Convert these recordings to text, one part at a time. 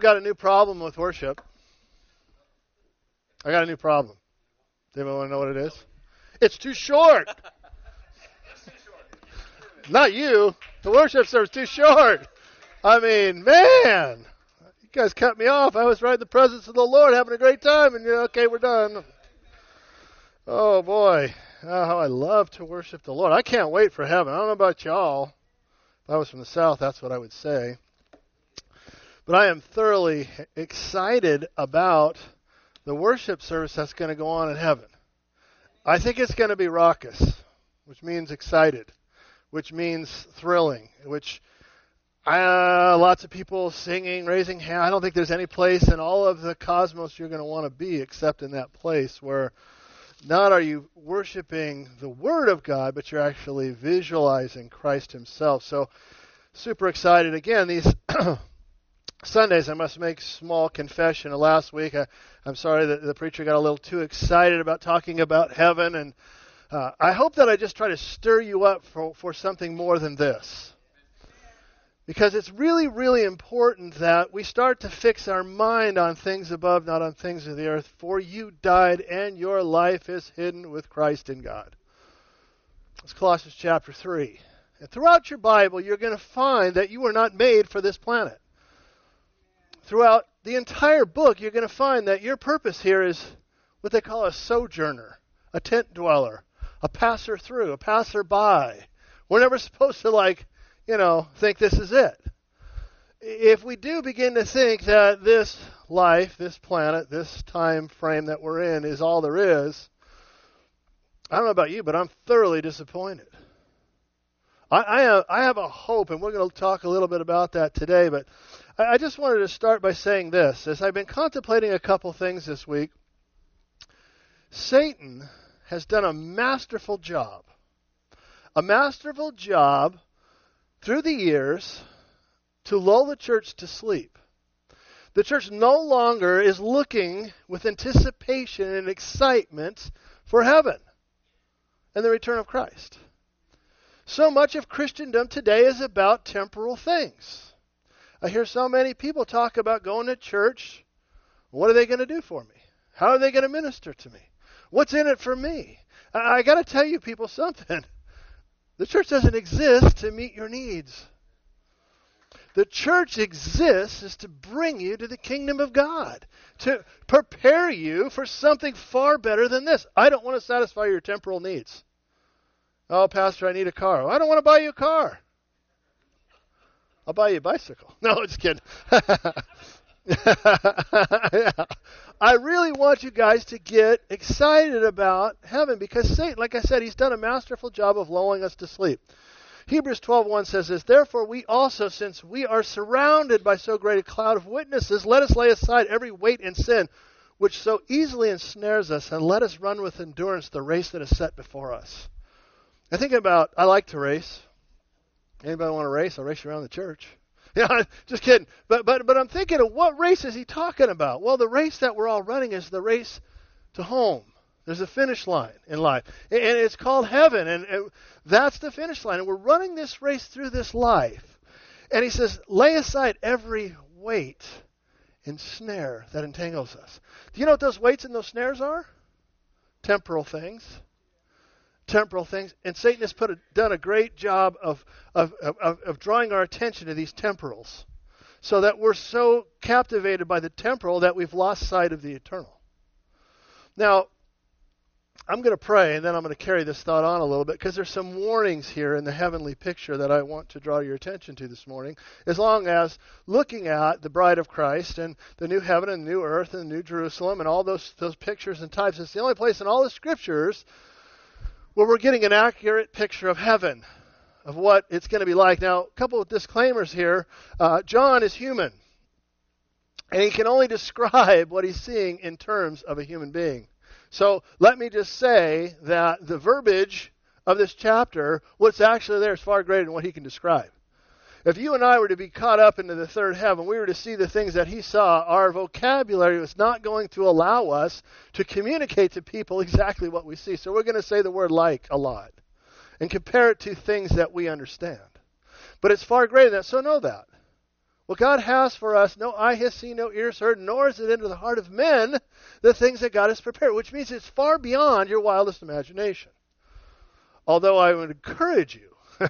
got a new problem with worship. I got a new problem. Does anyone want to know what it is? It's too short. Not you. The worship service is too short. I mean, man, you guys cut me off. I was right in the presence of the Lord having a great time, and you're okay, we're done. Oh, boy. Oh, how I love to worship the Lord. I can't wait for heaven. I don't know about y'all. If I was from the South, that's what I would say. But I am thoroughly excited about the worship service that's going to go on in heaven. I think it's going to be raucous, which means excited, which means thrilling, which lots of people singing, raising hands. I don't think there's any place in all of the cosmos you're going to want to be except in that place where not are you worshiping the Word of God, but you're actually visualizing Christ Himself. So super excited. Again, these Sundays, I must make small confession. Last week, I'm sorry that the preacher got a little too excited about talking about heaven, and I hope that I just try to stir you up for something more than this. Because it's really, really important that we start to fix our mind on things above, not on things of the earth. For you died, and your life is hidden with Christ in God. It's Colossians chapter 3. And throughout your Bible, you're going to find that you were not made for this planet. Throughout the entire book, you're going to find that your purpose here is what they call a sojourner, a tent dweller, a passer-through, a passer-by. We're never supposed to, think this is it. If we do begin to think that this life, this planet, this time frame that we're in is all there is, I don't know about you, but I'm thoroughly disappointed. I have a hope, and we're going to talk a little bit about that today, but I just wanted to start by saying this. As I've been contemplating a couple things this week, Satan has done a masterful job through the years to lull the church to sleep. The church no longer is looking with anticipation and excitement for heaven and the return of Christ. So much of Christendom today is about temporal things. I hear so many people talk about going to church. What are they going to do for me? How are they going to minister to me? What's in it for me? I got to tell you people something. The church doesn't exist to meet your needs. The church exists is to bring you to the kingdom of God, to prepare you for something far better than this. I don't want to satisfy your temporal needs. Oh, Pastor, I need a car. Well, I don't want to buy you a car. I'll buy you a bicycle. No, just kidding. I really want you guys to get excited about heaven because Satan, like I said, he's done a masterful job of lulling us to sleep. Hebrews 12:1 says this, "Therefore we also, since we are surrounded by so great a cloud of witnesses, let us lay aside every weight and sin which so easily ensnares us, and let us run with endurance the race that is set before us." I like to race. Anybody want to race? I'll race you around the church. Yeah, just kidding. But I'm thinking of what race is he talking about? Well, the race that we're all running is the race to home. There's a finish line in life. And it's called heaven. And that's the finish line. And we're running this race through this life. And he says, lay aside every weight and snare that entangles us. Do you know what those weights and those snares are? Temporal things. And Satan has done a great job of drawing our attention to these temporals so that we're so captivated by the temporal that we've lost sight of the eternal. Now, I'm going to pray, and then I'm going to carry this thought on a little bit because there's some warnings here in the heavenly picture that I want to draw your attention to this morning, as long as looking at the bride of Christ and the new heaven and the new earth and the new Jerusalem and all those pictures and types. It's the only place in all the scriptures where we're getting an accurate picture of heaven, of what it's going to be like. Now, a couple of disclaimers here. John is human, and he can only describe what he's seeing in terms of a human being. So let me just say that the verbiage of this chapter, what's actually there is far greater than what he can describe. If you and I were to be caught up into the third heaven, we were to see the things that he saw, our vocabulary was not going to allow us to communicate to people exactly what we see. So we're going to say the word like a lot and compare it to things that we understand. But it's far greater than that, so know that. What God has for us, no eye has seen, no ears heard, nor is it into the heart of men the things that God has prepared, which means it's far beyond your wildest imagination. Although I would encourage you,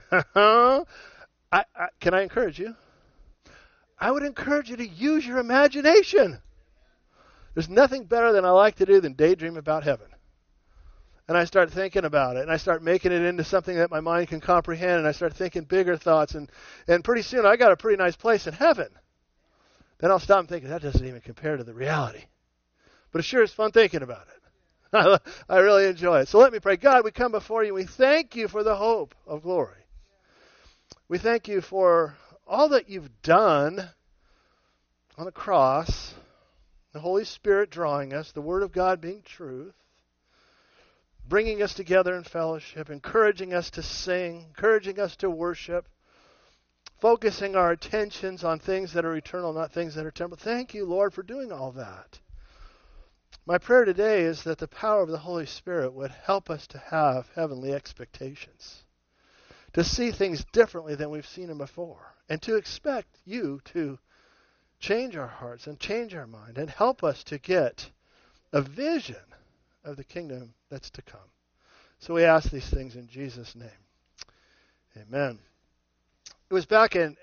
can I encourage you? I would encourage you to use your imagination. There's nothing better than I like to do than daydream about heaven. And I start thinking about it, and I start making it into something that my mind can comprehend, and I start thinking bigger thoughts, and pretty soon I got a pretty nice place in heaven. Then I'll stop and think, that doesn't even compare to the reality. But it sure is fun thinking about it. I really enjoy it. So let me pray. God, we come before you. We thank you for the hope of glory. We thank you for all that you've done on the cross, the Holy Spirit drawing us, the Word of God being truth, bringing us together in fellowship, encouraging us to sing, encouraging us to worship, focusing our attentions on things that are eternal, not things that are temporal. Thank you, Lord, for doing all that. My prayer today is that the power of the Holy Spirit would help us to have heavenly expectations, to see things differently than we've seen them before, and to expect you to change our hearts and change our mind and help us to get a vision of the kingdom that's to come. So we ask these things in Jesus' name. Amen. It was back in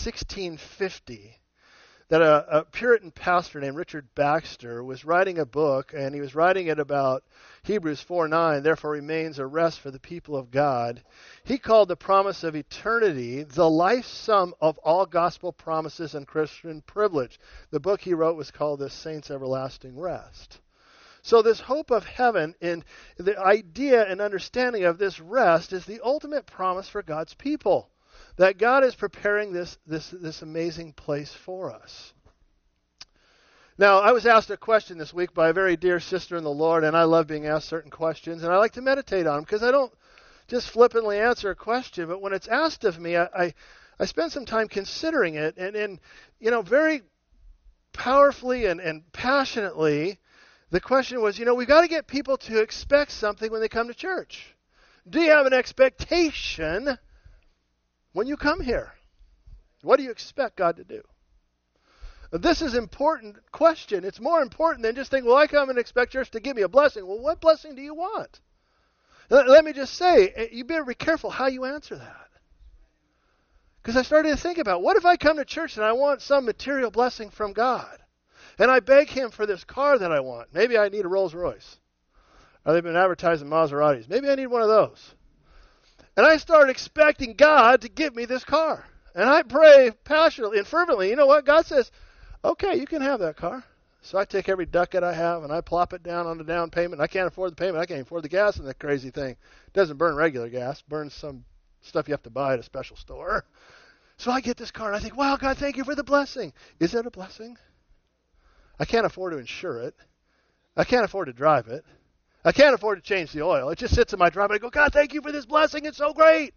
1650 that a Puritan pastor named Richard Baxter was writing a book, and he was writing it about Hebrews 4:9, therefore remains a rest for the people of God. He called the promise of eternity the life sum of all gospel promises and Christian privilege. The book he wrote was called The Saints' Everlasting Rest. So this hope of heaven and the idea and understanding of this rest is the ultimate promise for God's people, that God is preparing this amazing place for us. Now, I was asked a question this week by a very dear sister in the Lord, and I love being asked certain questions, and I like to meditate on them because I don't just flippantly answer a question, but when it's asked of me, I spend some time considering it, and very powerfully and passionately, the question was, we've got to get people to expect something when they come to church. Do you have an expectation when you come here? What do you expect God to do? This is an important question. It's more important than just think, I come and expect church to give me a blessing. Well, what blessing do you want? Let me just say, you better be careful how you answer that. Because I started to think about, what if I come to church and I want some material blessing from God? And I beg him for this car that I want. Maybe I need a Rolls Royce. Or they've been advertising Maseratis. Maybe I need one of those. And I start expecting God to give me this car. And I pray passionately and fervently. You know what? God says, okay, you can have that car. So I take every ducat I have and I plop it down on the down payment. I can't afford the payment. I can't even afford the gas in that crazy thing. It doesn't burn regular gas. It burns some stuff you have to buy at a special store. So I get this car and I think, wow, God, thank you for the blessing. Is it a blessing? I can't afford to insure it. I can't afford to drive it. I can't afford to change the oil. It just sits in my driveway. I go, God, thank you for this blessing. It's so great.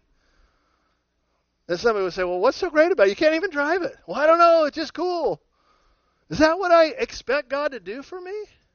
And somebody would say, well, what's so great about it? You can't even drive it. Well, I don't know. It's just cool. Is that what I expect God to do for me?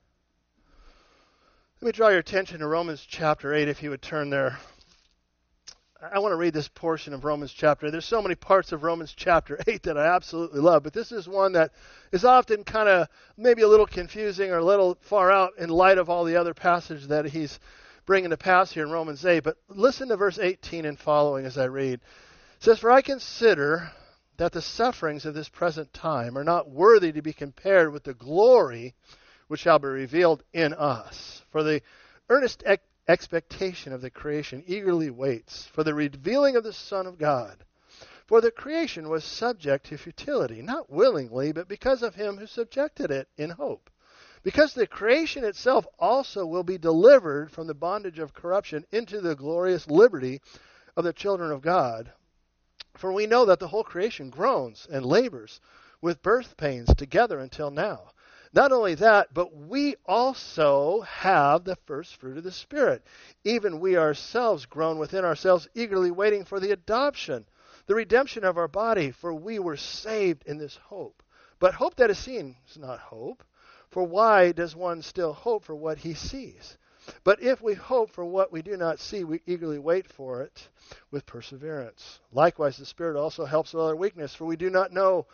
Let me draw your attention to Romans chapter 8, if you would turn there. I want to read this portion of Romans chapter 8. There's so many parts of Romans chapter 8 that I absolutely love, but this is one that is often kind of maybe a little confusing or a little far out in light of all the other passages that he's bringing to pass here in Romans 8. But listen to verse 18 and following as I read. It says, for I consider that the sufferings of this present time are not worthy to be compared with the glory which shall be revealed in us. For the earnest expectation of the creation eagerly waits for the revealing of the Son of God. For the creation was subject to futility, not willingly, but because of him who subjected it in hope. Because the creation itself also will be delivered from the bondage of corruption into the glorious liberty of the children of God. For we know that the whole creation groans and labors with birth pains together until now. Not only that, but we also have the first fruit of the Spirit. Even we ourselves groan within ourselves, eagerly waiting for the adoption, the redemption of our body, for we were saved in this hope. But hope that is seen is not hope. For why does one still hope for what he sees? But if we hope for what we do not see, we eagerly wait for it with perseverance. Likewise, the Spirit also helps with our weakness, for we do not know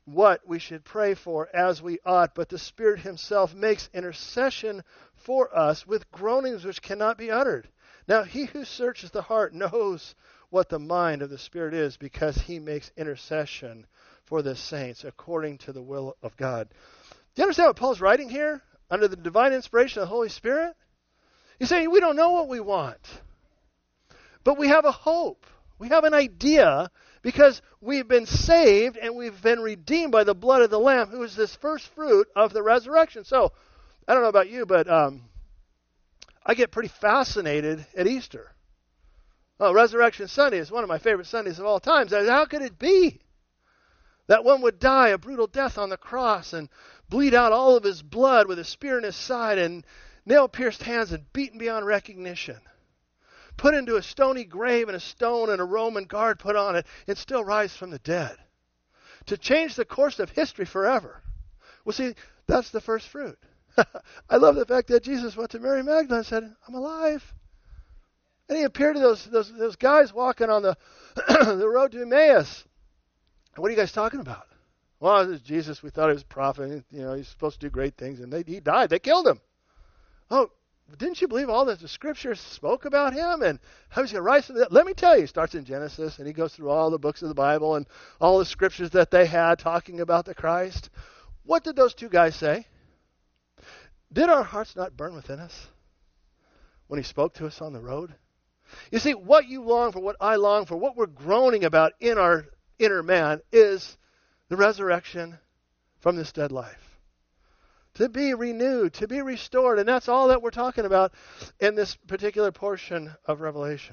what we should pray for as we ought, but the Spirit himself makes intercession for us with groanings which cannot be uttered. Now, he who searches the heart knows what the mind of the Spirit is, because he makes intercession for the saints according to the will of God. Do you understand what Paul's writing here? Under the divine inspiration of the Holy Spirit? He's saying we don't know what we want, but we have a hope. We have an idea, because we've been saved and we've been redeemed by the blood of the Lamb, who is this first fruit of the resurrection. So, I don't know about you, but I get pretty fascinated at Easter. Oh, Resurrection Sunday is one of my favorite Sundays of all time. How could it be that one would die a brutal death on the cross and bleed out all of his blood with a spear in his side and nail-pierced hands and beaten beyond recognition, put into a stony grave and a stone and a Roman guard put on it, and still rise from the dead, to change the course of history forever? Well, see, that's the first fruit. I love the fact that Jesus went to Mary Magdalene and said, I'm alive. And he appeared to those guys walking on the the road to Emmaus. What are you guys talking about? Well, this is Jesus. We thought he was a prophet. You know, he's supposed to do great things. And he died. They killed him. Oh, didn't you believe all that the Scriptures spoke about him and how he's going to rise from the dead? Let me tell you. He starts in Genesis, and he goes through all the books of the Bible and all the Scriptures that they had talking about the Christ. What did those two guys say? Did our hearts not burn within us when he spoke to us on the road? You see, what you long for, what I long for, what we're groaning about in our inner man is the resurrection from this dead life. To be renewed, to be restored. And that's all that we're talking about in this particular portion of Revelation.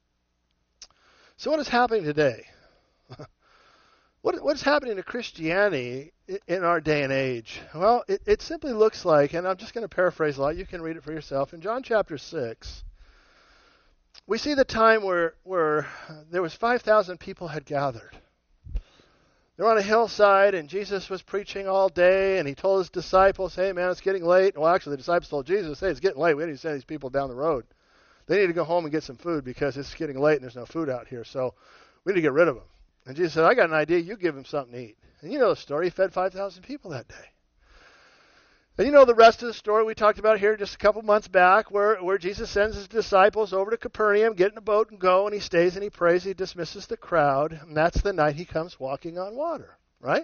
So what is happening today? What's happening to Christianity in our day and age? Well, it simply looks like, and I'm just going to paraphrase a lot, you can read it for yourself. In John chapter 6, we see the time where there was 5,000 people had gathered. They're on a hillside, and Jesus was preaching all day, and he told his disciples, hey, man, it's getting late. Well, actually, the disciples told Jesus, hey, it's getting late. We need to send these people down the road. They need to go home and get some food because it's getting late and there's no food out here, so we need to get rid of them. And Jesus said, I got an idea. You give them something to eat. And you know the story. He fed 5,000 people that day. And you know the rest of the story we talked about here just a couple months back, where Jesus sends his disciples over to Capernaum, get in a boat and go, and he stays and he prays, he dismisses the crowd, and that's the night he comes walking on water, right?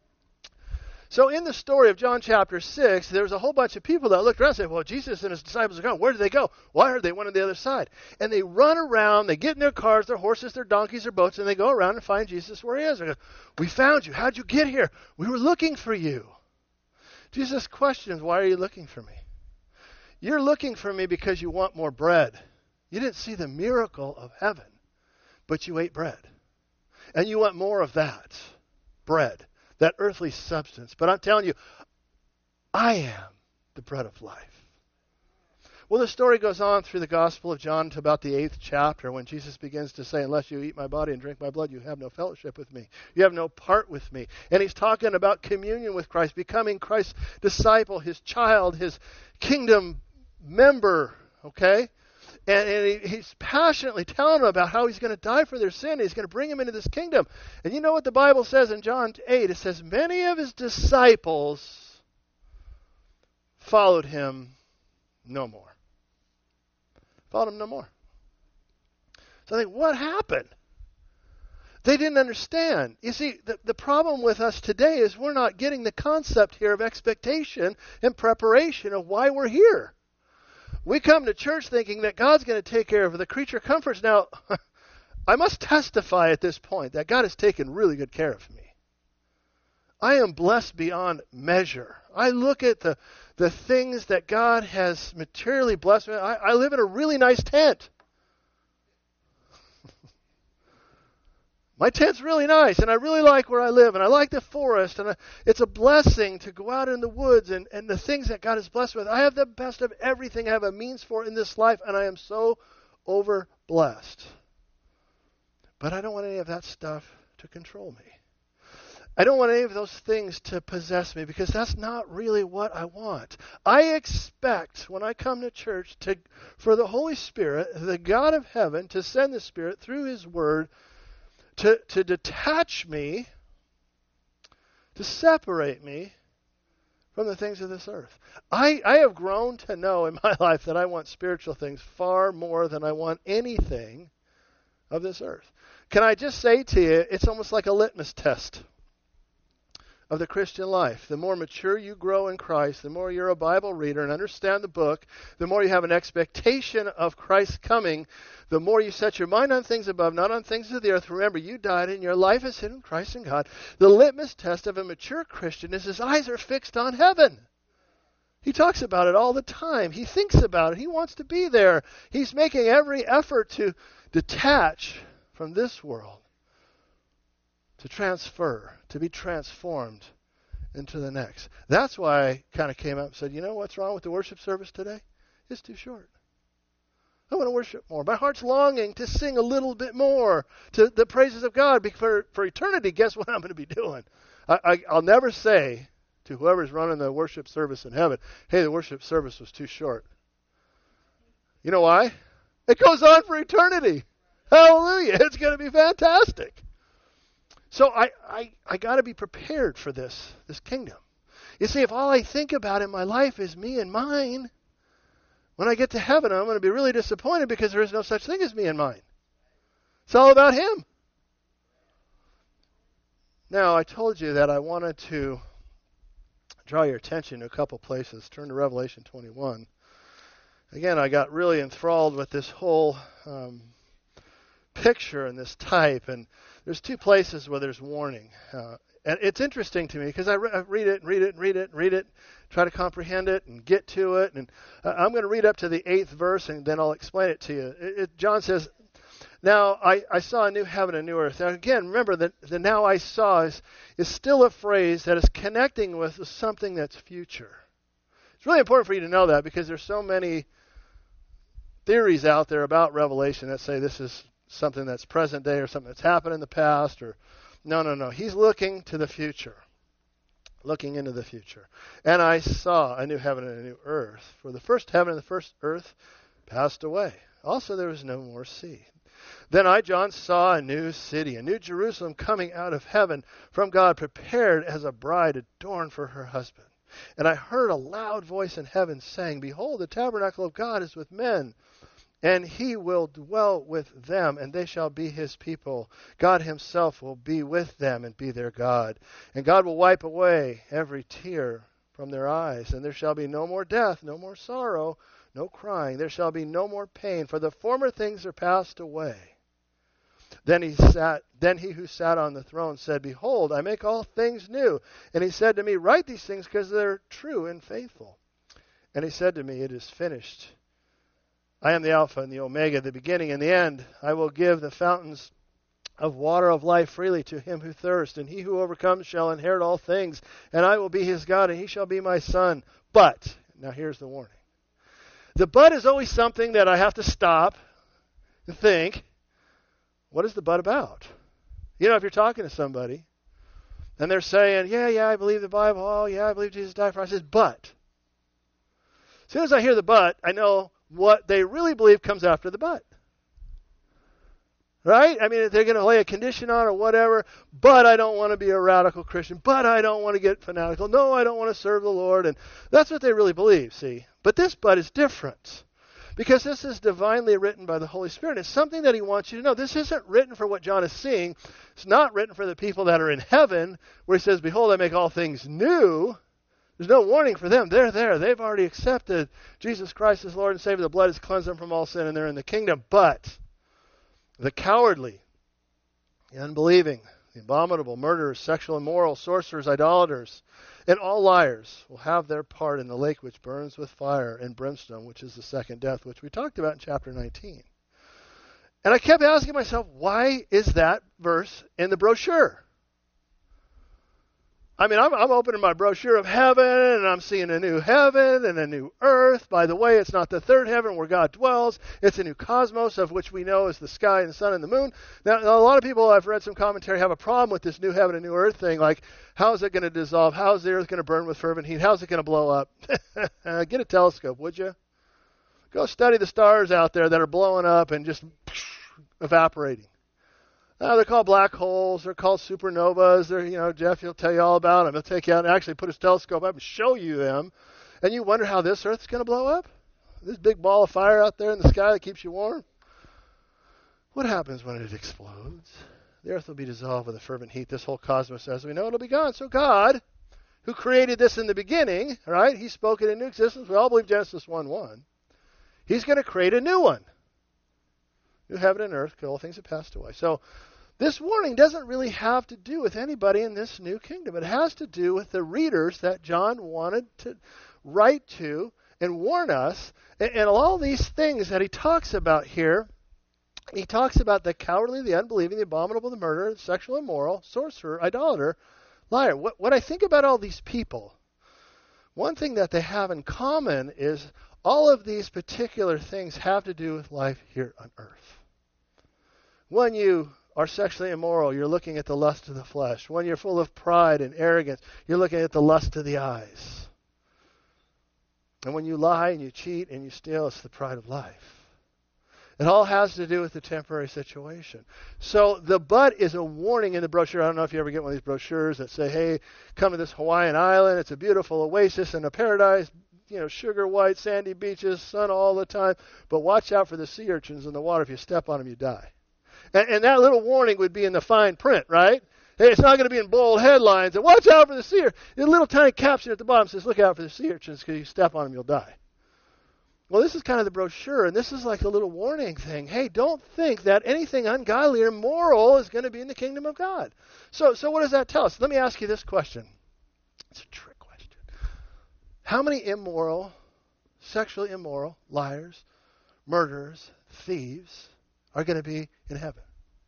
So in the story of John chapter 6, there was a whole bunch of people that looked around and said, well, Jesus and his disciples are gone. Where did they go? Why are they one on the other side? And they run around, they get in their cars, their horses, their donkeys, their boats, and they go around and find Jesus where he is. They go, we found you. How'd you get here? We were looking for you. Jesus questions, why are you looking for me? You're looking for me because you want more bread. You didn't see the miracle of heaven, but you ate bread. And you want more of that bread, that earthly substance. But I'm telling you, I am the bread of life. Well, the story goes on through the Gospel of John to about the 8th chapter when Jesus begins to say, unless you eat my body and drink my blood, you have no fellowship with me. You have no part with me. And he's talking about communion with Christ, becoming Christ's disciple, his child, his kingdom member, okay? And he's passionately telling them about how he's going to die for their sin. He's going to bring them into this kingdom. And you know what the Bible says in John 8? It says, many of his disciples followed him no more. Followed him no more. So I think, what happened? They didn't understand. You see, the problem with us today is we're not getting the concept here of expectation and preparation of why we're here. We come to church thinking that God's going to take care of the creature comforts. Now, I must testify at this point that God has taken really good care of me. I am blessed beyond measure. I look at the things that God has materially blessed me. I live in a really nice tent. My tent's really nice, and I really like where I live, and I like the forest, and it's a blessing to go out in the woods and the things that God has blessed with. I have the best of everything I have a means for in this life, and I am so over-blessed. But I don't want any of that stuff to control me. I don't want any of those things to possess me because that's not really what I want. I expect when I come to church for the Holy Spirit, the God of heaven, to send the Spirit through his word to detach me to separate me from the things of this earth. I have grown to know in my life that I want spiritual things far more than I want anything of this earth. Can I just say to you, it's almost like a litmus test of the Christian life. The more mature you grow in Christ, the more you're a Bible reader and understand the book, the more you have an expectation of Christ's coming, the more you set your mind on things above, not on things of the earth. Remember, you died and your life is hidden in Christ and God. The litmus test of a mature Christian is his eyes are fixed on heaven. He talks about it all the time. He thinks about it. He wants to be there. He's making every effort to detach from this world, to transfer, to be transformed into the next. That's why I kind of came up and said, you know what's wrong with the worship service today? It's too short. I want to worship more. My heart's longing to sing a little bit more to the praises of God. For eternity, guess what I'm going to be doing? I'll never say to whoever's running the worship service in heaven, hey, the worship service was too short. You know why? It goes on for eternity. Hallelujah. It's going to be fantastic. So I got to be prepared for this kingdom. You see, if all I think about in my life is me and mine, when I get to heaven, I'm going to be really disappointed because there is no such thing as me and mine. It's all about him. Now, I told you that I wanted to draw your attention to a couple places. Turn to Revelation 21. Again, I got really enthralled with this whole picture and this type, and there's two places where there's warning. And it's interesting to me because I read it, try to comprehend it and get to it. And I'm going to read up to the 8th verse and then I'll explain it to you. John says, now I saw a new heaven and a new earth. Now again, remember that the now I saw is still a phrase that is connecting with something that's future. It's really important for you to know that because there's so many theories out there about Revelation that say this is something that's present day or something that's happened in the past. Or no. He's looking to the future. Looking into the future. And I saw a new heaven and a new earth. For the first heaven and the first earth passed away. Also there was no more sea. Then I, John, saw a new city, a new Jerusalem coming out of heaven from God, prepared as a bride adorned for her husband. And I heard a loud voice in heaven saying, behold, the tabernacle of God is with men, and he will dwell with them, and they shall be his people. God himself will be with them and be their God. And God will wipe away every tear from their eyes, and there shall be no more death, no more sorrow, no crying. There shall be no more pain, for the former things are passed away. Then he who sat on the throne said, behold, I make all things new. And he said to me, write these things because they're true and faithful. And he said to me, it is finished. I am the Alpha and the Omega, the beginning and the end. I will give the fountains of water of life freely to him who thirsts, and he who overcomes shall inherit all things, and I will be his God, and he shall be my son. But, now here's the warning. The but is always something that I have to stop and think, what is the but about? You know, if you're talking to somebody, and they're saying, yeah, I believe the Bible, oh yeah, I believe Jesus died for us, I says, but. As soon as I hear the but, I know what they really believe comes after the but. Right? I mean, if they're going to lay a condition on or whatever, but I don't want to be a radical Christian, but I don't want to get fanatical, no, I don't want to serve the Lord, and that's what they really believe, see? But this but is different, because this is divinely written by the Holy Spirit. It's something that he wants you to know. This isn't written for what John is seeing. It's not written for the people that are in heaven, where he says, behold, I make all things new. There's no warning for them. They're there. They've already accepted Jesus Christ as Lord and Savior. The blood has cleansed them from all sin, and they're in the kingdom. But the cowardly, the unbelieving, the abominable, murderers, sexual immoral, sorcerers, idolaters, and all liars will have their part in the lake which burns with fire and brimstone, which is the second death, which we talked about in chapter 19. And I kept asking myself, why is that verse in the brochure? I mean, I'm opening my brochure of heaven, and I'm seeing a new heaven and a new earth. By the way, it's not the third heaven where God dwells. It's a new cosmos, of which we know is the sky and the sun and the moon. Now, a lot of people, I've read some commentary, have a problem with this new heaven and new earth thing, like, how is it going to dissolve? How is the earth going to burn with fervent heat? How is it going to blow up? Get a telescope, would you? Go study the stars out there that are blowing up and just evaporating. They're called black holes. They're called supernovas. They're, Jeff, he'll tell you all about them. He'll take you out and actually put his telescope up and show you them. And you wonder how this Earth's going to blow up? This big ball of fire out there in the sky that keeps you warm? What happens when it explodes? The Earth will be dissolved with a fervent heat. This whole cosmos, as we know, it'll be gone. So God, who created this in the beginning, right? He spoke it into existence. We all believe Genesis 1:1. He's going to create a new one. New heaven and earth, all things have passed away. So this warning doesn't really have to do with anybody in this new kingdom. It has to do with the readers that John wanted to write to and warn us. And all these things that he talks about here, he talks about the cowardly, the unbelieving, the abominable, the murderer, the sexual immoral, sorcerer, idolater, liar. What I think about all these people, one thing that they have in common is all of these particular things have to do with life here on earth. When you are sexually immoral, you're looking at the lust of the flesh. When you're full of pride and arrogance, you're looking at the lust of the eyes. And when you lie and you cheat and you steal, it's the pride of life. It all has to do with the temporary situation. So the but is a warning in the brochure. I don't know if you ever get one of these brochures that say, hey, come to this Hawaiian island. It's a beautiful oasis and a paradise. Sugar white, sandy beaches, sun all the time. But watch out for the sea urchins in the water. If you step on them, you die. And that little warning would be in the fine print, right? It's not going to be in bold headlines. And watch out for the sea urchins. A little tiny caption at the bottom says, look out for the sea urchins because you step on them, you'll die. Well, this is kind of the brochure, and this is like a little warning thing. Hey, don't think that anything ungodly or immoral is going to be in the kingdom of God. So what does that tell us? Let me ask you this question. It's a trick question. How many immoral, sexually immoral, liars, murderers, thieves are going to be in heaven?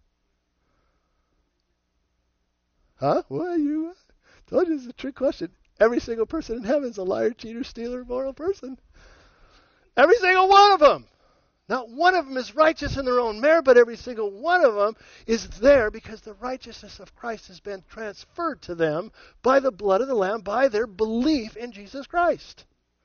Huh? Well, you told you it's a trick question. Every single person in heaven is a liar, cheater, stealer, immoral person. Every single one of them. Not one of them is righteous in their own merit, but every single one of them is there because the righteousness of Christ has been transferred to them by the blood of the Lamb, by their belief in Jesus Christ.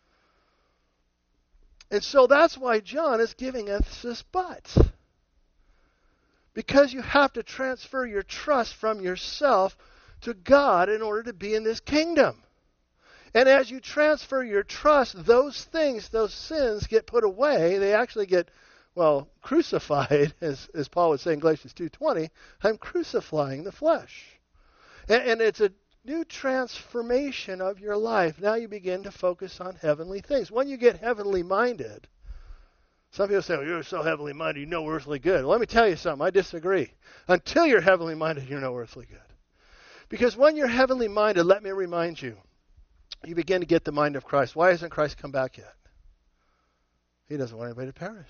And so that's why John is giving us this but. Because you have to transfer your trust from yourself to God in order to be in this kingdom. And as you transfer your trust, those things, those sins get put away. They actually get, crucified, as Paul would say in Galatians 2:20. I'm crucifying the flesh. And it's a new transformation of your life. Now you begin to focus on heavenly things. When you get heavenly minded, some people say, you're so heavenly minded, you know earthly good. Well, let me tell you something. I disagree. Until you're heavenly minded, you know earthly good. Because when you're heavenly minded, let me remind you, you begin to get the mind of Christ. Why hasn't Christ come back yet? He doesn't want anybody to perish.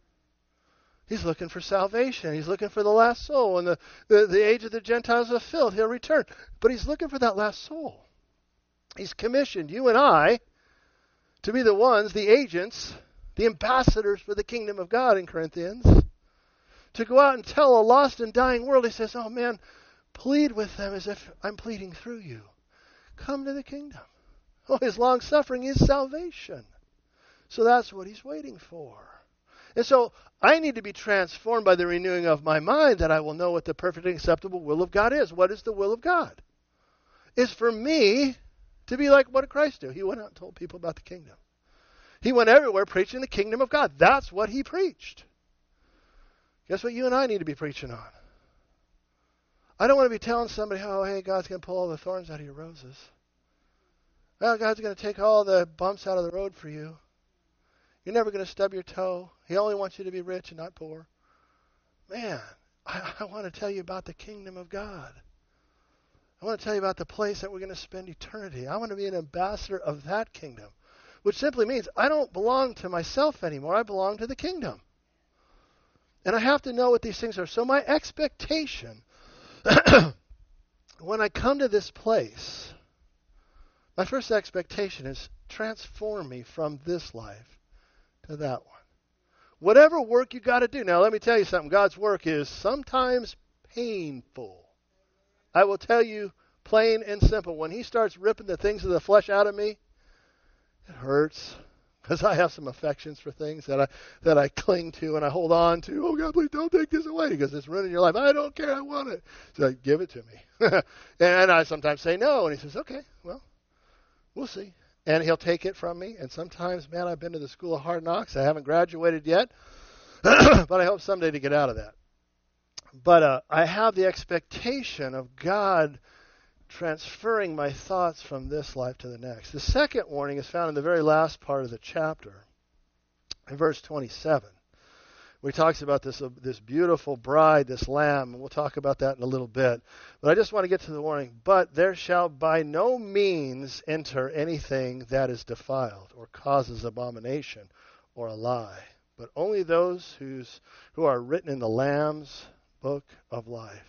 He's looking for salvation. He's looking for the last soul. When the age of the Gentiles is fulfilled, he'll return. But he's looking for that last soul. He's commissioned you and I to be the ones, the agents, the ambassadors for the kingdom of God in Corinthians, to go out and tell a lost and dying world. He says, oh man, plead with them as if I'm pleading through you. Come to the kingdom. Oh, his long suffering is salvation. So that's what he's waiting for. And so I need to be transformed by the renewing of my mind that I will know what the perfect and acceptable will of God is. What is the will of God? It's for me to be like what did Christ do? He went out and told people about the kingdom. He went everywhere preaching the kingdom of God. That's what he preached. Guess what you and I need to be preaching on? I don't want to be telling somebody, oh, hey, God's going to pull all the thorns out of your roses. Well, God's going to take all the bumps out of the road for you. You're never going to stub your toe. He only wants you to be rich and not poor. Man, I want to tell you about the kingdom of God. I want to tell you about the place that we're going to spend eternity. I want to be an ambassador of that kingdom, which simply means I don't belong to myself anymore. I belong to the kingdom. And I have to know what these things are. So my expectation, when I come to this place, my first expectation is transform me from this life to that one. Whatever work you got to do. Now, let me tell you something. God's work is sometimes painful. I will tell you plain and simple. When he starts ripping the things of the flesh out of me, it hurts. Because I have some affections for things that I cling to and I hold on to. Oh, God, please don't take this away because it's ruining your life. I don't care. I want it. So I give it to me. And I sometimes say no. And he says, okay, well, we'll see. And he'll take it from me. And sometimes, man, I've been to the school of hard knocks. I haven't graduated yet. But I hope someday to get out of that. But I have the expectation of God transferring my thoughts from this life to the next. The second warning is found in the very last part of the chapter, in verse 27, where he talks about this beautiful bride, this lamb, and we'll talk about that in a little bit. But I just want to get to the warning. But there shall by no means enter anything that is defiled or causes abomination or a lie, but only those who are written in the Lamb's book of life.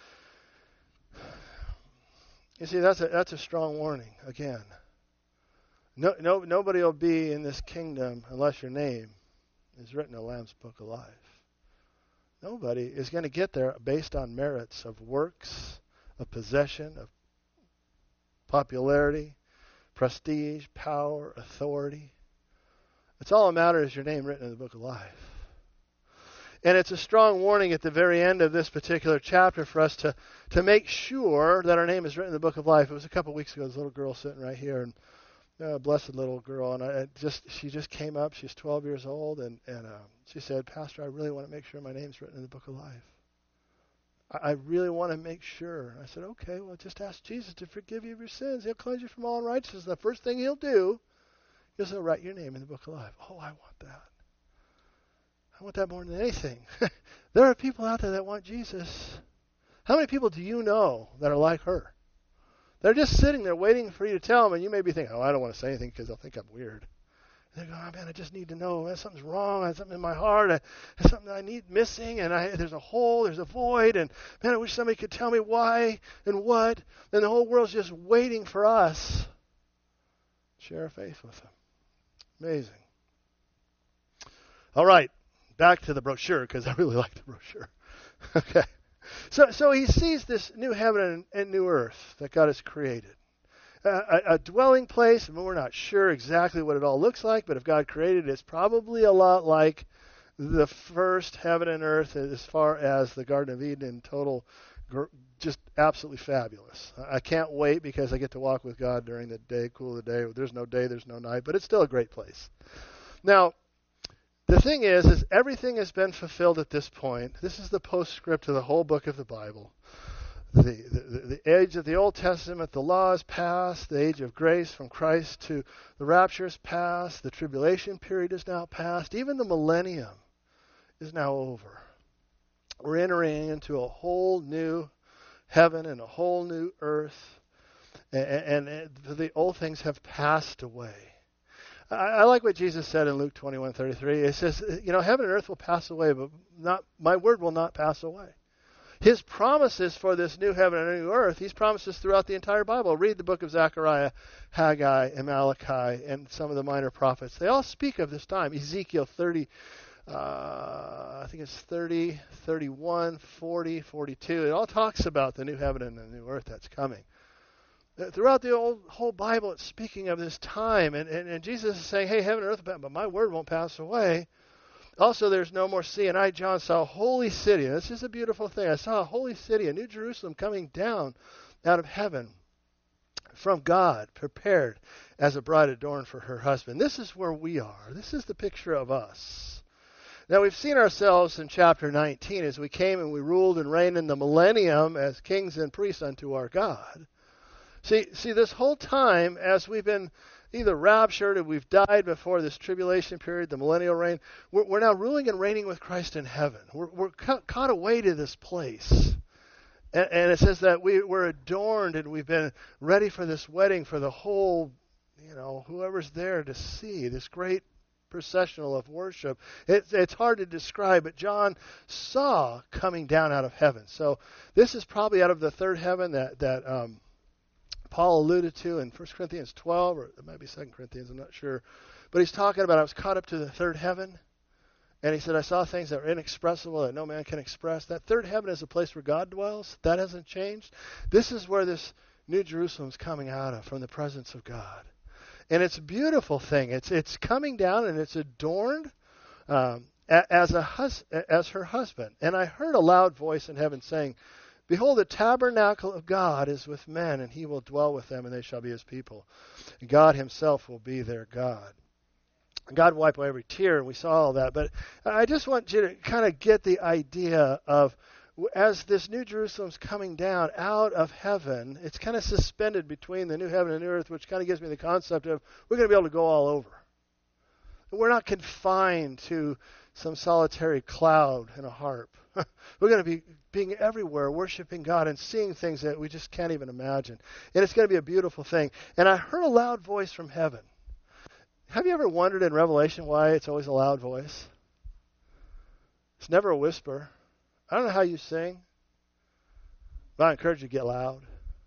You see, that's a strong warning. Again, nobody will be in this kingdom unless your name is written in the Lamb's book of life. Nobody is going to get there based on merits of works, of possession, of popularity, prestige, power, authority. It's all that matters is your name written in the book of life. And it's a strong warning at the very end of this particular chapter for us to make sure that our name is written in the book of life. It was a couple of weeks ago, this little girl sitting right here, and blessed little girl, and she just came up. She's 12 years old, and she said, Pastor, I really want to make sure my name's written in the book of life. I really want to make sure. I said, okay, well, just ask Jesus to forgive you of your sins. He'll cleanse you from all unrighteousness. The first thing he'll do is he'll write your name in the book of life. Oh, I want that. I want that more than anything. There are people out there that want Jesus. How many people do you know that are like her? They're just sitting there waiting for you to tell them, and you may be thinking, oh, I don't want to say anything because they'll think I'm weird. And they go, oh, man, I just need to know. Man, something's wrong. There's something in my heart. There's something I need missing, and there's a hole, there's a void, and, man, I wish somebody could tell me why and what. And the whole world's just waiting for us to share our faith with them. Amazing. All right. Back to the brochure, because I really like the brochure. Okay. So he sees this new heaven and new earth that God has created. A dwelling place, and we're not sure exactly what it all looks like, but if God created it, it's probably a lot like the first heaven and earth as far as the Garden of Eden in total, just absolutely fabulous. I can't wait because I get to walk with God during the day, cool of the day. There's no day, there's no night, but it's still a great place. Now, the thing is everything has been fulfilled at this point. This is the postscript to the whole book of the Bible. The age of the Old Testament, the law is past. The age of grace from Christ to the rapture is past. The tribulation period is now past. Even the millennium is now over. We're entering into a whole new heaven and a whole new earth. And the old things have passed away. I like what Jesus said in Luke 21:33. It says, heaven and earth will pass away, but my word will not pass away. His promises for this new heaven and new earth, he's promises throughout the entire Bible. Read the book of Zechariah, Haggai, and Malachi, and some of the minor prophets. They all speak of this time. Ezekiel 30, I think it's 30, 31, 40, 42. It all talks about the new heaven and the new earth that's coming. Throughout the whole Bible, it's speaking of this time. And Jesus is saying, hey, heaven and earth, but my word won't pass away. Also, there's no more sea. And I, John, saw a holy city. And this is a beautiful thing. I saw a holy city, a new Jerusalem, coming down out of heaven from God, prepared as a bride adorned for her husband. This is where we are. This is the picture of us. Now, we've seen ourselves in chapter 19 as we came and we ruled and reigned in the millennium as kings and priests unto our God. See, this whole time, as we've been either raptured or we've died before this tribulation period, the millennial reign, we're now ruling and reigning with Christ in heaven. We're caught away to this place. And it says that we're adorned and we've been ready for this wedding for the whole, whoever's there to see this great processional of worship. It's hard to describe, but John saw coming down out of heaven. So this is probably out of the third heaven that Paul alluded to in 1 Corinthians 12, or it might be 2 Corinthians, I'm not sure. But he's talking about I was caught up to the third heaven. And he said, I saw things that were inexpressible that no man can express. That third heaven is a place where God dwells. That hasn't changed. This is where this new Jerusalem is coming out of, from the presence of God. And it's a beautiful thing. It's coming down and it's adorned as her husband. And I heard a loud voice in heaven saying, "Behold, the tabernacle of God is with men, and he will dwell with them, and they shall be his people. And God himself will be their God." God will wipe away every tear, and we saw all that. But I just want you to kind of get the idea of, as this New Jerusalem's coming down out of heaven, it's kind of suspended between the new heaven and new earth, which kind of gives me the concept of we're going to be able to go all over. We're not confined to some solitary cloud and a harp. We're going to be being everywhere, worshiping God and seeing things that we just can't even imagine. And it's going to be a beautiful thing. And I heard a loud voice from heaven. Have you ever wondered in Revelation why it's always a loud voice? It's never a whisper. I don't know how you sing, but I encourage you to get loud.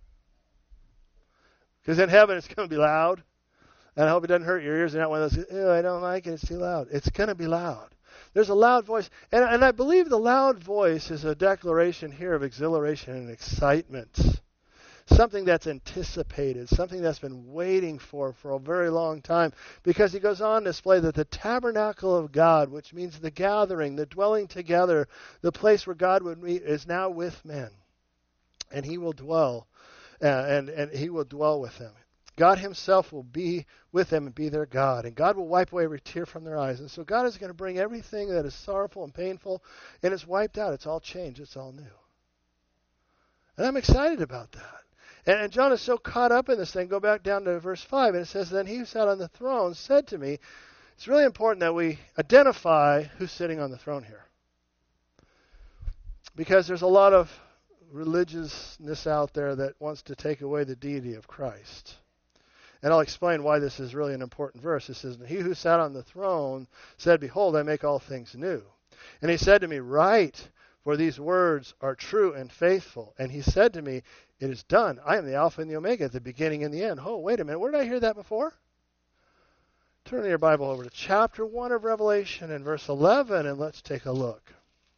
Because in heaven it's going to be loud. And I hope it doesn't hurt your ears. You're not one of those, "Ew, I don't like it, it's too loud." It's going to be loud. There's a loud voice. And I believe the loud voice is a declaration here of exhilaration and excitement. Something that's anticipated, something that's been waiting for a very long time. Because he goes on to display that the tabernacle of God, which means the gathering, the dwelling together, the place where God would meet, is now with men. And he will dwell, and he will dwell with them. God himself will be with them and be their God. And God will wipe away every tear from their eyes. And so God is going to bring everything that is sorrowful and painful, and it's wiped out. It's all changed. It's all new. And I'm excited about that. And John is so caught up in this thing. Go back down to verse 5, and it says, "Then he who sat on the throne said to me," it's really important that we identify who's sitting on the throne here. Because there's a lot of religiousness out there that wants to take away the deity of Christ. And I'll explain why this is really an important verse. It says, "He who sat on the throne said, Behold, I make all things new. And he said to me, Write, for these words are true and faithful. And he said to me, It is done. I am the Alpha and the Omega, the beginning and the end." Oh, wait a minute. Where did I hear that before? Turn your Bible over to chapter 1 of Revelation and verse 11, and let's take a look.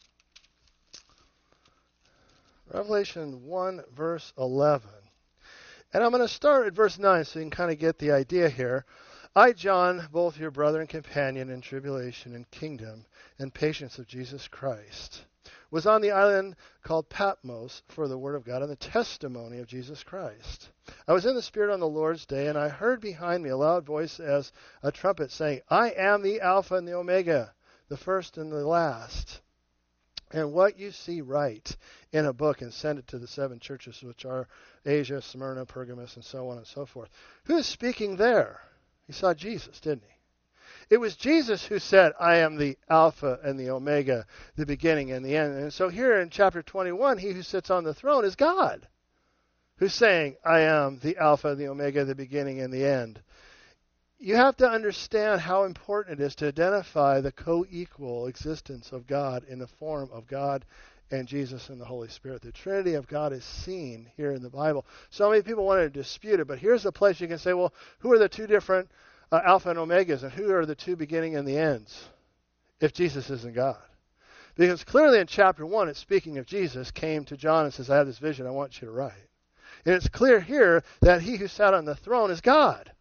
Revelation 1, verse 11. And I'm going to start at verse 9 so you can kind of get the idea here. "I, John, both your brother and companion in tribulation and kingdom and patience of Jesus Christ, was on the island called Patmos for the word of God and the testimony of Jesus Christ. I was in the Spirit on the Lord's day, and I heard behind me a loud voice as a trumpet saying, I am the Alpha and the Omega, the first and the last. And what you see write in a book and send it to the 7 churches, which are Asia, Smyrna, Pergamos, and so on and so forth." Who is speaking there? He saw Jesus, didn't he? It was Jesus who said, "I am the Alpha and the Omega, the beginning and the end." And so here in chapter 21, he who sits on the throne is God, who's saying, "I am the Alpha and the Omega, the beginning and the end." You have to understand how important it is to identify the co-equal existence of God in the form of God and Jesus and the Holy Spirit. The Trinity of God is seen here in the Bible. So many people want to dispute it, but here's the place you can say, well, who are the two different Alpha and Omegas, and who are the two beginning and the ends if Jesus isn't God? Because clearly in chapter 1, it's speaking of Jesus, came to John and says, "I have this vision I want you to write." And it's clear here that he who sat on the throne is God.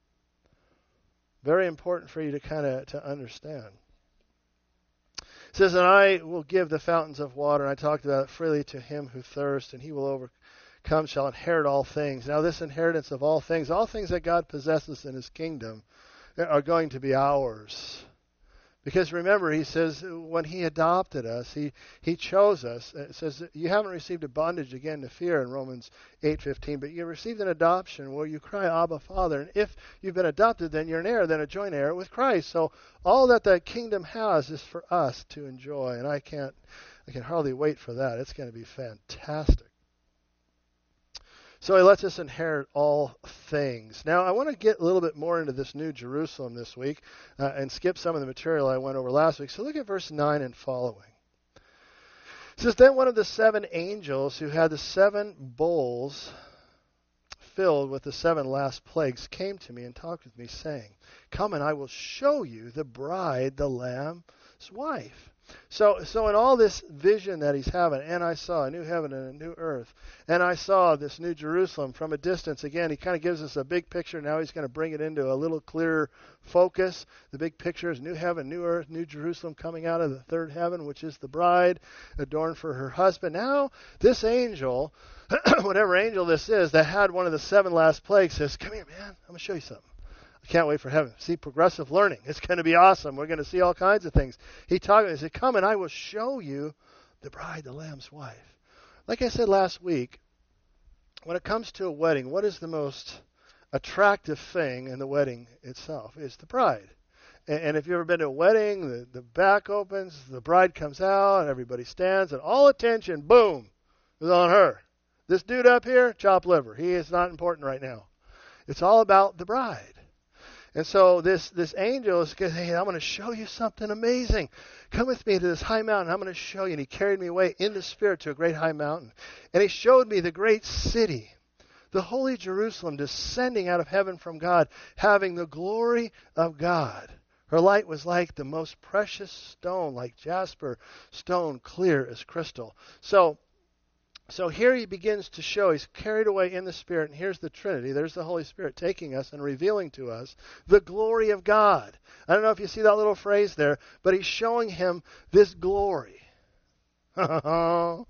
Very important for you to kind of to understand. It says, "And I will give the fountains of water," and I talked about it, "freely to him who thirsts, and he will overcome shall inherit all things." Now this inheritance of all things that God possesses in his kingdom are going to be ours. Because remember, he says, when he adopted us, he chose us. It says, you haven't received a bondage again to fear in Romans 8:15, but you received an adoption where you cry, "Abba, Father." And if you've been adopted, then you're an heir, then a joint heir with Christ. So all that the kingdom has is for us to enjoy. And I can hardly wait for that. It's going to be fantastic. So he lets us inherit all things. Now, I want to get a little bit more into this New Jerusalem this week and skip some of the material I went over last week. So look at verse 9 and following. It says, "Then one of the 7 angels who had the 7 bowls filled with the 7 last plagues came to me and talked with me, saying, 'Come and I will show you the bride, the Lamb's wife.' So in all this vision that he's having, and I saw a new heaven and a new earth, and I saw this new Jerusalem from a distance. Again, he kind of gives us a big picture. Now he's going to bring it into a little clearer focus. The big picture is new heaven, new earth, new Jerusalem coming out of the third heaven, which is the bride adorned for her husband. Now this angel, whatever angel this is, that had one of the 7 last plagues, says, "Come here, man. I'm going to show you something. I can't wait for heaven. See, progressive learning. It's going to be awesome. We're going to see all kinds of things." He said, "Come and I will show you the bride, the Lamb's wife." Like I said last week, when it comes to a wedding, what is the most attractive thing in the wedding itself? It's the bride. And if you've ever been to a wedding, the back opens, the bride comes out, and everybody stands, and all attention, boom, is on her. This dude up here, chop liver. He is not important right now. It's all about the bride. And so this angel is saying, "Hey, I'm going to show you something amazing. Come with me to this high mountain. I'm going to show you." And he carried me away in the Spirit to a great high mountain. And he showed me the great city, the holy Jerusalem, descending out of heaven from God, having the glory of God. Her light was like the most precious stone, like jasper stone, clear as crystal. So here he begins to show, he's carried away in the Spirit, and here's the Trinity. There's the Holy Spirit taking us and revealing to us the glory of God. I don't know if you see that little phrase there, but he's showing him this glory. I don't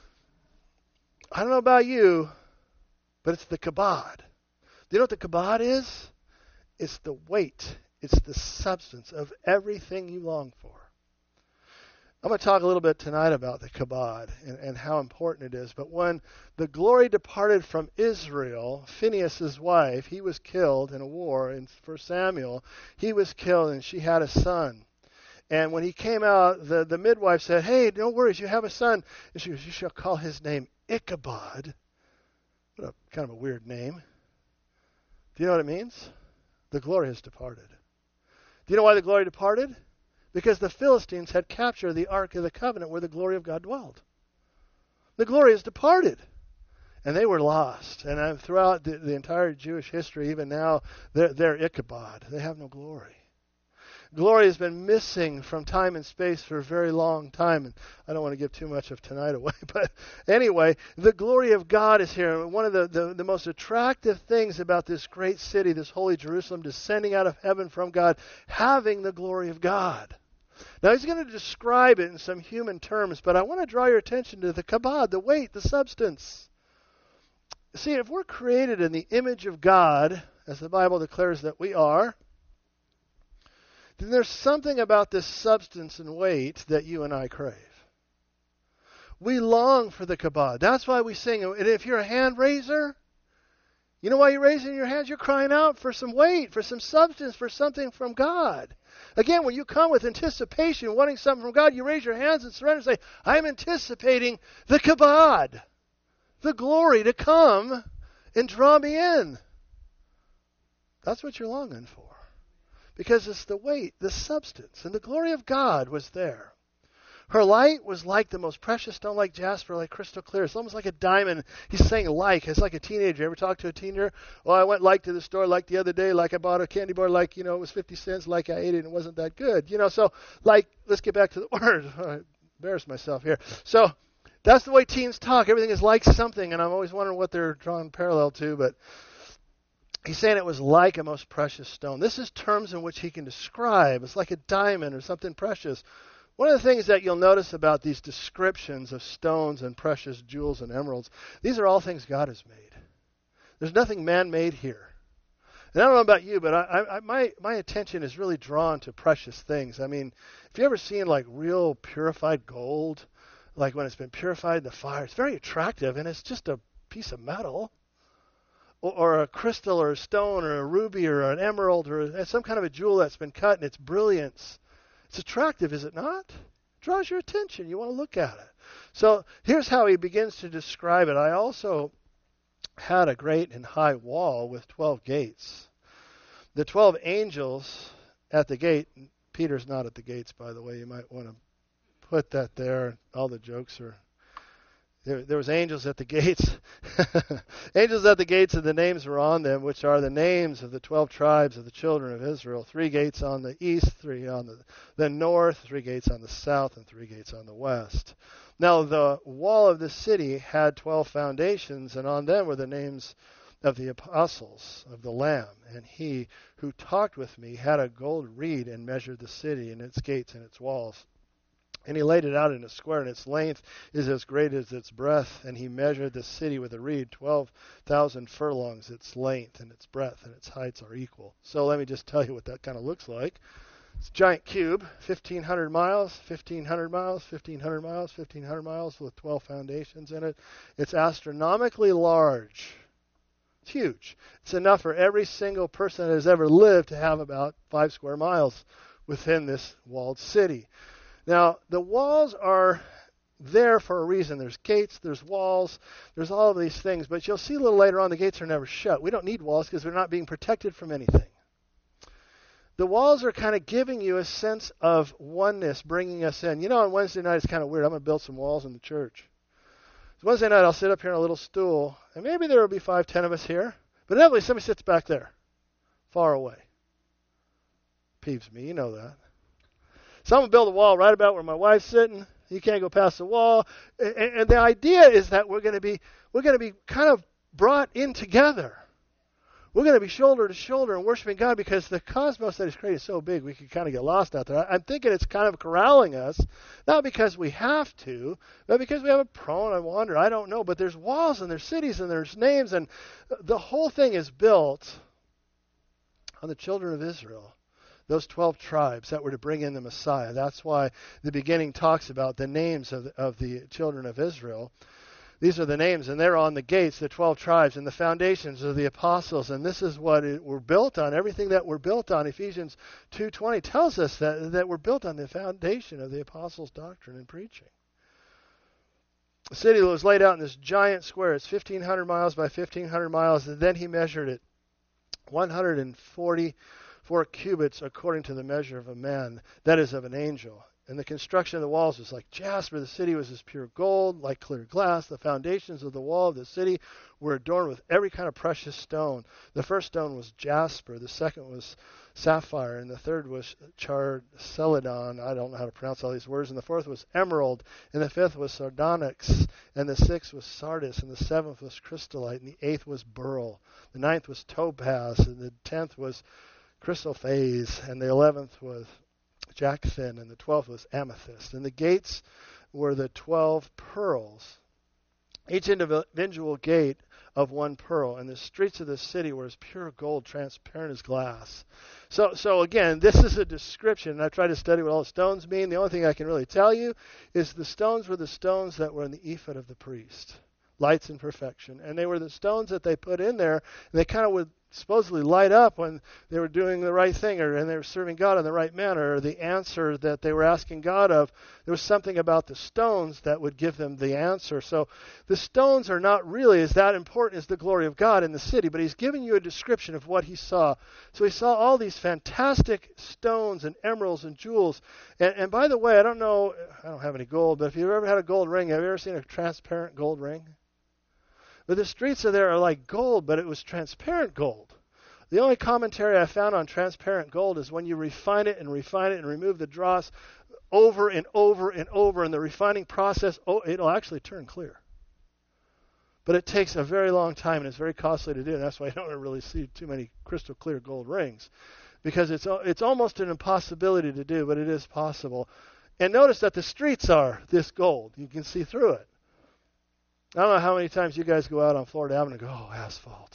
know about you, but it's the kabod. Do you know what the kabod is? It's the weight, it's the substance of everything you long for. I'm going to talk a little bit tonight about the kabod and how important it is. But when the glory departed from Israel, Phinehas' wife, he was killed in a war in 1 Samuel. He was killed and she had a son. And when he came out, the midwife said, "Hey, no worries, you have a son. And she goes, you shall call his name Ichabod." What a kind of a weird name. Do you know what it means? The glory has departed. Do you know why the glory departed? Because the Philistines had captured the Ark of the Covenant where the glory of God dwelled. The glory has departed. And they were lost. And throughout the entire Jewish history, even now, they're Ichabod. They have no glory. Glory has been missing from time and space for a very long time. And I don't want to give too much of tonight away. But anyway, the glory of God is here. One of the most attractive things about this great city, this holy Jerusalem, descending out of heaven from God, having the glory of God. Now, he's going to describe it in some human terms, but I want to draw your attention to the kabod, the weight, the substance. See, if we're created in the image of God, as the Bible declares that we are, then there's something about this substance and weight that you and I crave. We long for the kabod. That's why we sing. And if you're a hand raiser, you know why you're raising your hands? You're crying out for some weight, for some substance, for something from God. Again, when you come with anticipation, wanting something from God, you raise your hands and surrender and say, "I'm anticipating the kabod, the glory to come and draw me in." That's what you're longing for. Because it's the weight, the substance, and the glory of God was there. Her light was like the most precious stone, like jasper, like crystal clear. It's almost like a diamond. He's saying like. It's like a teenager. Ever talk to a teenager? "Oh, I went like to the store like the other day, like I bought a candy bar, like, it was 50 cents, like I ate it and it wasn't that good." So like, let's get back to the word. I embarrassed myself here. So that's the way teens talk. Everything is like something, and I'm always wondering what they're drawing parallel to, but he's saying it was like a most precious stone. This is terms in which he can describe. It's like a diamond or something precious. One of the things that you'll notice about these descriptions of stones and precious jewels and emeralds, these are all things God has made. There's nothing man-made here. And I don't know about you, but my attention is really drawn to precious things. I mean, if you ever seen like real purified gold, like when it's been purified in the fire, it's very attractive, and it's just a piece of metal. Or a crystal or a stone or a ruby or an emerald or some kind of a jewel that's been cut and its brilliance. It's attractive, is it not? It draws your attention. You want to look at it. So here's how he begins to describe it. "I also had a great and high wall with 12 gates. The 12 angels at the gate." Peter's not at the gates, by the way. You might want to put that there. All the jokes are... There was angels at the gates. Angels at the gates, and the names were on them, which are the names of the 12 tribes of the children of Israel. 3 gates on the east, 3 on the north, 3 gates on the south, and 3 gates on the west. Now the wall of the city had 12 foundations, and on them were the names of the apostles of the Lamb. And he who talked with me had a gold reed and measured the city and its gates and its walls. And he laid it out in a square, and its length is as great as its breadth. And he measured the city with a reed, 12,000 furlongs its length, and its breadth and its heights are equal. So let me just tell you what that kind of looks like. It's a giant cube, 1,500 miles, 1,500 miles, 1,500 miles, 1,500 miles with 12 foundations in it. It's astronomically large. It's huge. It's enough for every single person that has ever lived to have about 5 square miles within this walled city. Now, the walls are there for a reason. There's gates, there's walls, there's all of these things. But you'll see a little later on, the gates are never shut. We don't need walls because we're not being protected from anything. The walls are kind of giving you a sense of oneness, bringing us in. You know, on Wednesday night, it's kind of weird. I'm going to build some walls in the church. So Wednesday night, I'll sit up here on a little stool, and maybe there will be 5, 10 of us here. But inevitably, somebody sits back there, far away. Peeves me, you know that. So I'm going to build a wall right about where my wife's sitting. You can't go past the wall. And the idea is that we're going to be kind of brought in together. We're going to be shoulder to shoulder and worshiping God because the cosmos that He's created is so big we can kind of get lost out there. I'm thinking it's kind of corralling us, not because we have to, but because we have a prone and wander. I don't know. But there's walls and there's cities and there's names, and the whole thing is built on the children of Israel. Those 12 tribes that were to bring in the Messiah. That's why the beginning talks about the names of the children of Israel. These are the names, and they're on the gates, the 12 tribes, and the foundations of the apostles. And this is what we're built on. Everything that we're built on, Ephesians 2:20 tells us that we're built on the foundation of the apostles' doctrine and preaching. The city was laid out in this giant square. It's 1,500 miles by 1,500 miles, and then he measured it 144 cubits according to the measure of a man, that is, of an angel. And the construction of the walls was like jasper. The city was as pure gold, like clear glass. The foundations of the wall of the city were adorned with every kind of precious stone. The first stone was jasper. The second was sapphire. And the third was charred celadon. I don't know how to pronounce all these words. And the fourth was emerald. And the fifth was sardonyx. And the sixth was sardis. And the seventh was crystallite. And the eighth was beryl. The ninth was topaz. And the 10th was chrysoprase. And the 11th was jacinth, and the 12th was amethyst. And the gates were the 12 pearls, each individual gate of one pearl. And the streets of the city were as pure gold, transparent as glass. So again, this is a description, and I tried to study what all the stones mean. The only thing I can really tell you is the stones were the stones that were in the ephod of the priest, lights and perfection. And they were the stones that they put in there, and they kind of would supposedly light up when they were doing the right thing and they were serving God in the right manner, or the answer that they were asking God of. There was something about the stones that would give them the answer. So the stones are not really as that important as the glory of God in the city, but he's giving you a description of what he saw. So he saw all these fantastic stones and emeralds and jewels. And by the way, I don't have any gold, but if you've ever had a gold ring, have you ever seen a transparent gold ring? But the streets of there are like gold, but it was transparent gold. The only commentary I found on transparent gold is when you refine it and remove the dross over and over and over, in the refining process, it'll actually turn clear. But it takes a very long time, and it's very costly to do, and that's why you don't really see too many crystal clear gold rings, because it's almost an impossibility to do, but it is possible. And notice that the streets are this gold. You can see through it. I don't know how many times you guys go out on Florida Avenue and go, oh, asphalt.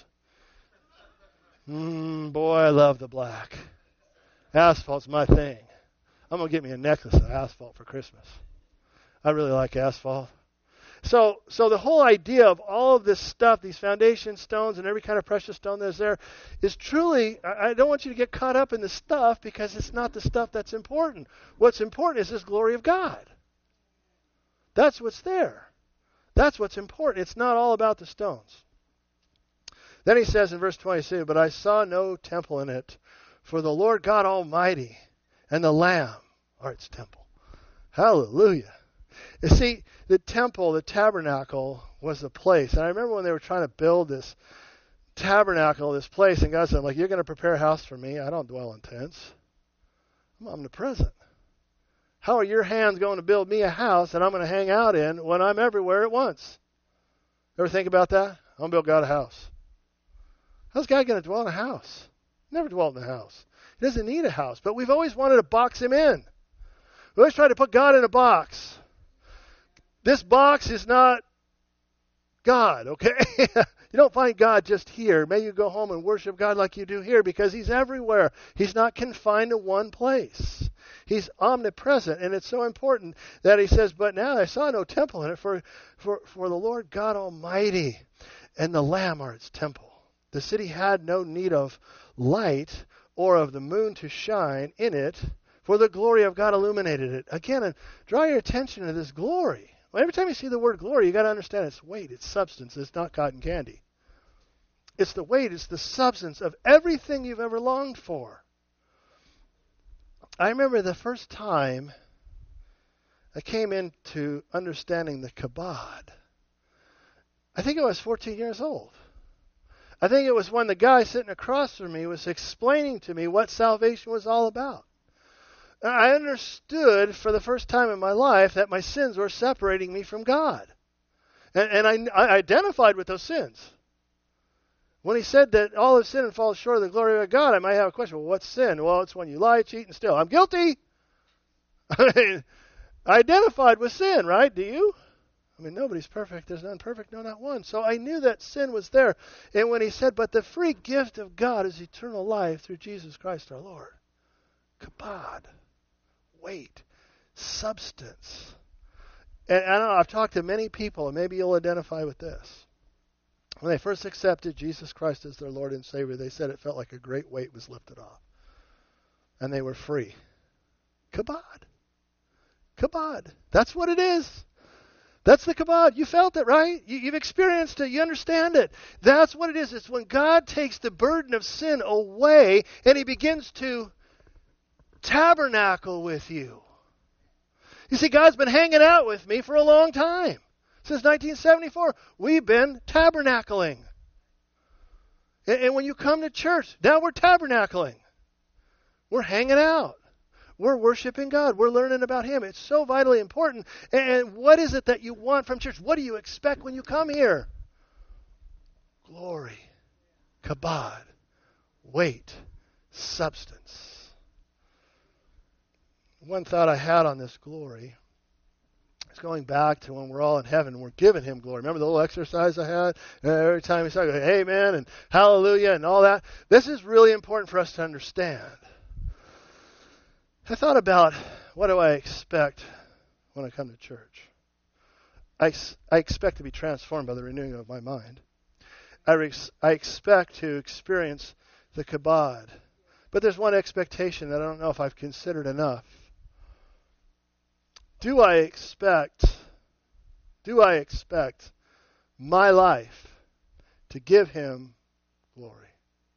Boy, I love the black. Asphalt's my thing. I'm going to get me a necklace of asphalt for Christmas. I really like asphalt. So the whole idea of all of this stuff, these foundation stones and every kind of precious stone that's there, is truly, I don't want you to get caught up in the stuff, because it's not the stuff that's important. What's important is this glory of God. That's what's there. That's what's important. It's not all about the stones. Then he says in verse 22, but I saw no temple in it, for the Lord God Almighty and the Lamb are its temple. Hallelujah. You see, the temple, the tabernacle, was the place. And I remember when they were trying to build this tabernacle, this place, and God said, like, you're going to prepare a house for me? I don't dwell in tents. I'm omnipresent. How are your hands going to build me a house that I'm going to hang out in when I'm everywhere at once? Ever think about that? I'm going to build God a house. How's God going to dwell in a house? Never dwelt in a house. He doesn't need a house, but we've always wanted to box him in. We always try to put God in a box. This box is not God, okay? You don't find God just here. May you go home and worship God like you do here because he's everywhere. He's not confined to one place. He's omnipresent, and it's so important that he says, but now I saw no temple in it, for the Lord God Almighty and the Lamb are its temple. The city had no need of light or of the moon to shine in it, for the glory of God illuminated it. Again, and draw your attention to this glory. Well, every time you see the word glory, you got to understand its weight, its substance. It's not cotton candy. It's the weight, it's the substance of everything you've ever longed for. I remember the first time I came into understanding the kabod. I think I was 14 years old. I think it was when the guy sitting across from me was explaining to me what salvation was all about. I understood for the first time in my life that my sins were separating me from God. And I identified with those sins. When he said that all have sinned and fall short of the glory of God, I might have a question. Well, what's sin? Well, it's when you lie, cheat, and steal. I'm guilty. I identified with sin, right? Do you? I mean, nobody's perfect. There's none perfect, no, not one. So I knew that sin was there. And when he said, but the free gift of God is eternal life through Jesus Christ our Lord. Kabod. Weight. Substance. And I don't know, I've talked to many people, and maybe you'll identify with this. When they first accepted Jesus Christ as their Lord and Savior, they said it felt like a great weight was lifted off. And they were free. Kabod. Kabod. That's what it is. That's the kabod. You felt it, right? You've experienced it. You understand it. That's what it is. It's when God takes the burden of sin away and he begins to tabernacle with you. You see, God's been hanging out with me for a long time. Since 1974, we've been tabernacling. And when you come to church, now we're tabernacling. We're hanging out. We're worshiping God. We're learning about him. It's so vitally important. And what is it that you want from church? What do you expect when you come here? Glory, kabod, weight, substance. One thought I had on this glory, going back to when we're all in heaven, we're giving him glory. Remember the little exercise I had? Every time we start going, amen and hallelujah and all that. This is really important for us to understand. I thought about, what do I expect when I come to church? I expect to be transformed by the renewing of my mind. I expect to experience the kabod. But there's one expectation that I don't know if I've considered enough. Do I expect my life to give him glory?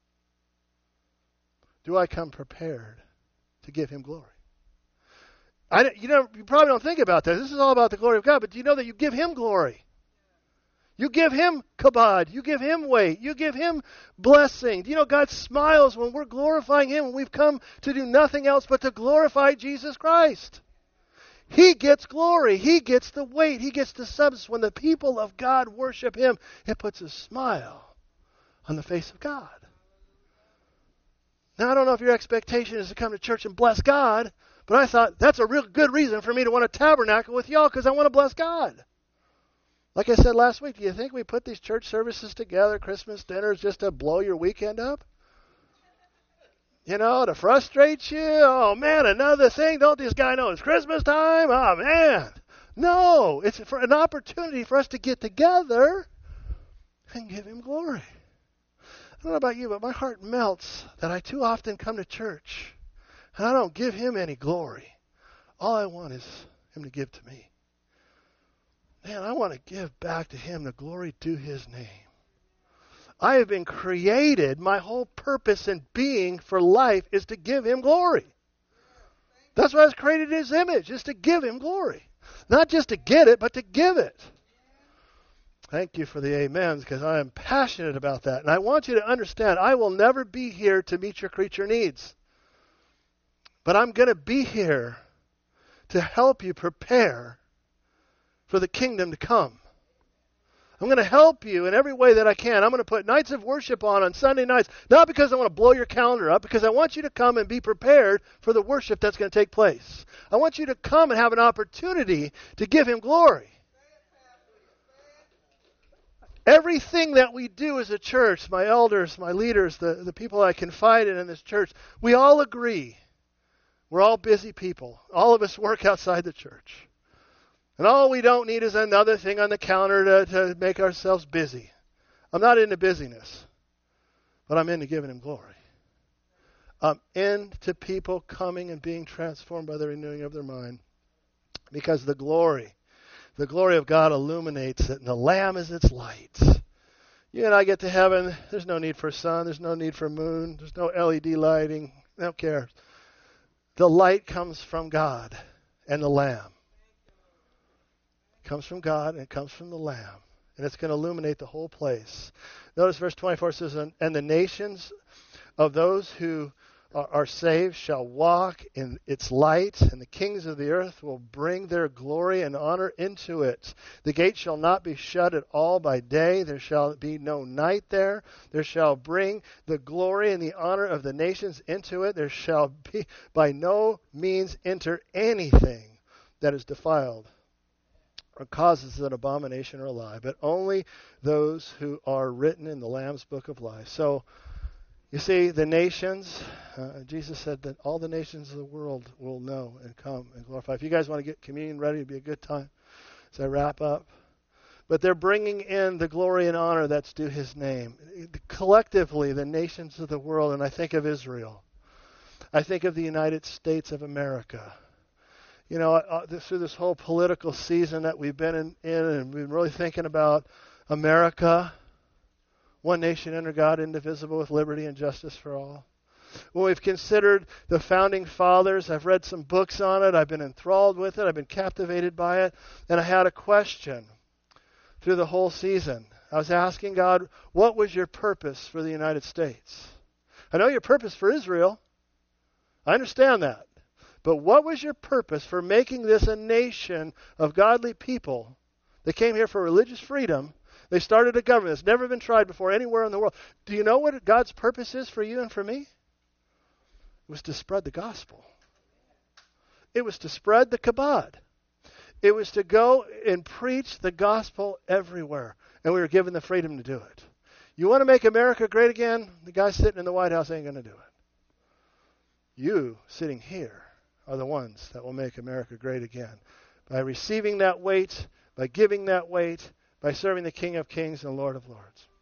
Do I come prepared to give him glory? You probably don't think about this. This is all about the glory of God, but do you know that you give him glory? You give him kabod. You give him weight. You give him blessing. Do you know God smiles when we're glorifying him, when we've come to do nothing else but to glorify Jesus Christ? He gets glory. He gets the weight. He gets the substance. When the people of God worship him, it puts a smile on the face of God. Now, I don't know if your expectation is to come to church and bless God, but I thought that's a real good reason for me to want to tabernacle with y'all because I want to bless God. Like I said last week, do you think we put these church services together, Christmas dinners, just to blow your weekend up? You know, to frustrate you? Oh, man, another thing. Don't this guy know it's Christmas time? Oh, man. No, it's for an opportunity for us to get together and give him glory. I don't know about you, but my heart melts that I too often come to church and I don't give him any glory. All I want is him to give to me. Man, I want to give back to him the glory due his name. I have been created. My whole purpose and being for life is to give him glory. That's why I was created in his image, is to give him glory. Not just to get it, but to give it. Thank you for the amens, because I am passionate about that. And I want you to understand, I will never be here to meet your creature needs. But I'm going to be here to help you prepare for the kingdom to come. I'm going to help you in every way that I can. I'm going to put nights of worship on Sunday nights, not because I want to blow your calendar up, because I want you to come and be prepared for the worship that's going to take place. I want you to come and have an opportunity to give Him glory. Everything that we do as a church, my elders, my leaders, the people I confide in this church, we all agree. We're all busy people. All of us work outside the church. And all we don't need is another thing on the counter to make ourselves busy. I'm not into busyness, but I'm into giving Him glory. I'm into people coming and being transformed by the renewing of their mind, because the glory of God illuminates it, and the Lamb is its light. You and I get to heaven, there's no need for sun, there's no need for moon, there's no LED lighting, I don't care. The light comes from God and the Lamb. It comes from God and it comes from the Lamb. And it's going to illuminate the whole place. Notice verse 24 says, and the nations of those who are saved shall walk in its light, and the kings of the earth will bring their glory and honor into it. The gate shall not be shut at all by day. There shall be no night there. There shall bring the glory and the honor of the nations into it. There shall be by no means enter anything that is defiled or causes an abomination or a lie, but only those who are written in the Lamb's book of life. So, you see, the nations, Jesus said that all the nations of the world will know and come and glorify. If you guys want to get communion ready, it'd be a good time as I wrap up. But they're bringing in the glory and honor that's due His name. Collectively, the nations of the world, and I think of Israel. I think of the United States of America. You know, through this whole political season that we've been in and we've been really thinking about America, one nation under God, indivisible, with liberty and justice for all. When we've considered the founding fathers, I've read some books on it. I've been enthralled with it. I've been captivated by it. And I had a question through the whole season. I was asking God, what was your purpose for the United States? I know your purpose for Israel. I understand that. But what was your purpose for making this a nation of godly people that came here for religious freedom? They started a government that's never been tried before anywhere in the world. Do you know what God's purpose is for you and for me? It was to spread the gospel. It was to spread the kabod. It was to go and preach the gospel everywhere. And we were given the freedom to do it. You want to make America great again? The guy sitting in the White House ain't going to do it. You, sitting here, are the ones that will make America great again. By receiving that weight, by giving that weight, by serving the King of Kings and Lord of Lords.